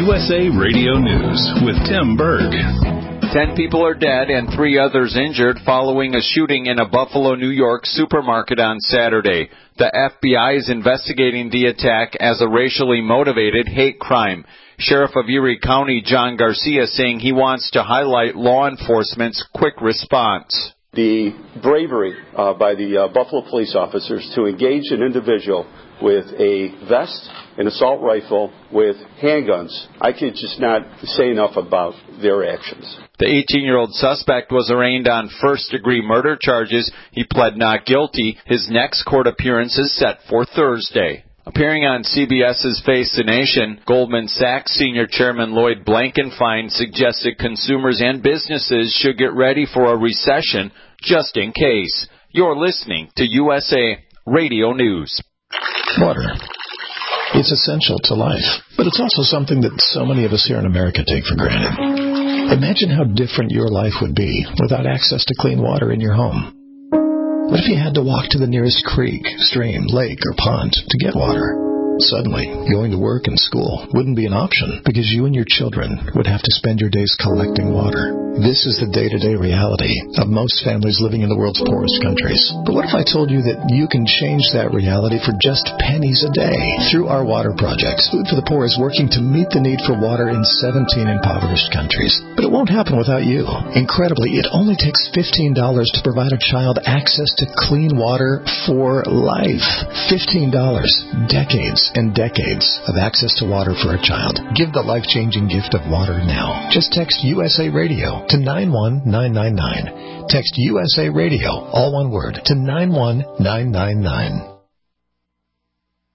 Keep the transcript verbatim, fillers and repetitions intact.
U S A Radio News with Tim Berg. Ten people are dead and three others injured following a shooting in a Buffalo, New York supermarket on Saturday. The F B I is investigating the attack as a racially motivated hate crime. Sheriff of Erie County John Garcia saying he wants to highlight law enforcement's quick response. The bravery uh, by the uh, Buffalo police officers to engage an individual with a vest, an assault rifle, with handguns. I could just not say enough about their actions. The eighteen-year-old suspect was arraigned on first-degree murder charges. He pled not guilty. His next court appearance is set for Thursday. Appearing on CBS's Face the Nation, Goldman Sachs Senior Chairman Lloyd Blankfein suggested consumers and businesses should get ready for a recession just in case. You're listening to U S A Radio News. Water. It's essential to life, but it's also something that so many of us here in America take for granted. Imagine how different your life would be without access to clean water in your home. What if you had to walk to the nearest creek, stream, lake, or pond to get water? Suddenly, going to work and school wouldn't be an option because you and your children would have to spend your days collecting water. This is the day-to-day reality of most families living in the world's poorest countries. But what if I told you that you can change that reality for just pennies a day through our water projects? Food for the Poor is working to meet the need for water in seventeen impoverished countries. But it won't happen without you. Incredibly, it only takes fifteen dollars to provide a child access to clean water for life. fifteen dollars. Decades and decades of access to water for a child. Give the life-changing gift of water now. Just text U S A Radio to nine one nine nine nine. Text U S A Radio, all one word, to nine one nine nine nine.